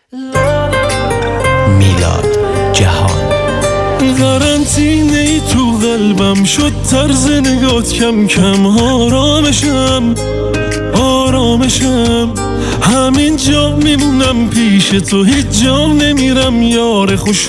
میلاد جهان. قرنطینه ای تو قلبم شد، طرز نگات کم کم آرامشم همین جا میمونم پیش تو، هیچ جا نمیرم یار، خوش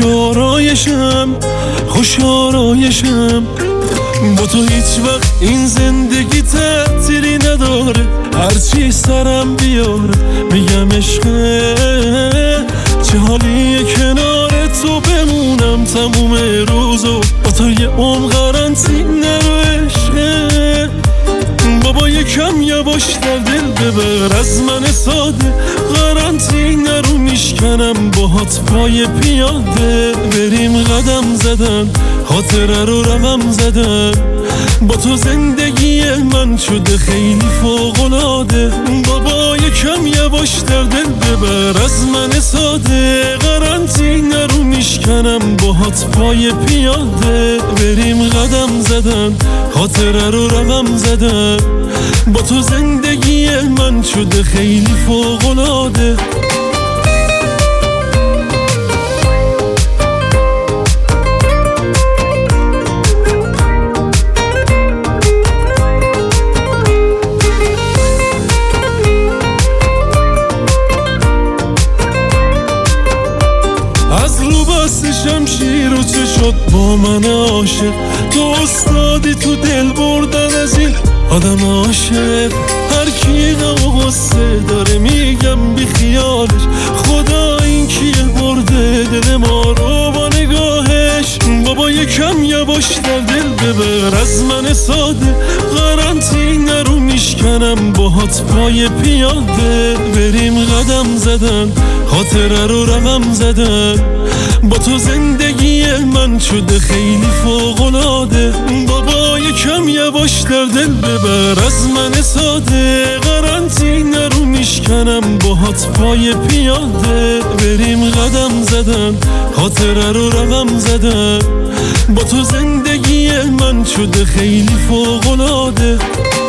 آرایشم با تو هیچ وقت این زندگی تعطیلی نداره، هرچی سرم بیاره میگم عشقه، چه حالیه کنار تو بمونم تموم روزو، با تو یه قرنطینه رو عشقه. بابا یکم یواش در دل ببر از من ساده، قرنطینه رو میشکنم باهات پای پیاده، بریم قدم زدن خاطره رو رقم زدن، با تو زندگی من شده خیلی فوق‌العاده. بابا یکم یواش در دل ببر از من ساده، قرنطینه رو میشکنم باهات پای پیاده، بریم قدم زدن خاطره رو رقم زدن، با تو زندگی من شده خیلی فوق‌العاده. از رو بست شمشیر و چه شد با من عاشق، تو استادی تو دل بردن از این آدم عاشق، هر کی غم و غصه داره میگم بی خیالش، خدا این کیه برده دل ما رو با نگاهش. بابا یکم یواش در دل ببر از من ساده، قرنطینه رو میشکنم باهات پای پیاده، بریم قدم زدن خاطره رو رقم زدن، با تو زندگی من شده خیلی فوق‌العاده. بابا یکم یواش در دل ببر از من ساده، قرنطینه رو میشکنم باهات پای پیاده، بریم قدم زدن خاطره رو رقم زدن، با تو زندگی من شده خیلی فوق‌العاده.